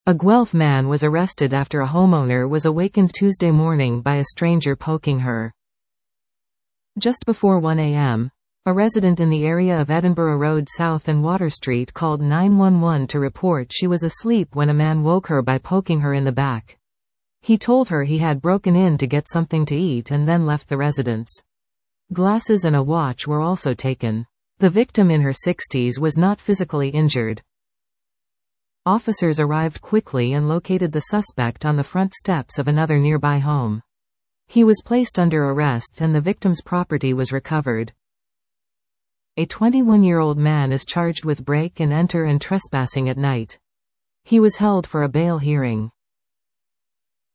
A Guelph man was arrested after a homeowner was awakened Tuesday morning by a stranger poking her. Just before 1 a.m., a resident in the area of Edinburgh Road South and Water Street called 911 to report she was asleep when a man woke her by poking her in the back. He told her he had broken in to get something to eat and then left the residence. Glasses and a watch were also taken. The victim in her 60s was not physically injured. Officers arrived quickly and located the suspect on the front steps of another nearby home. He was placed under arrest and the victim's property was recovered. A 21-year-old man is charged with break and enter and trespassing at night. He was held for a bail hearing.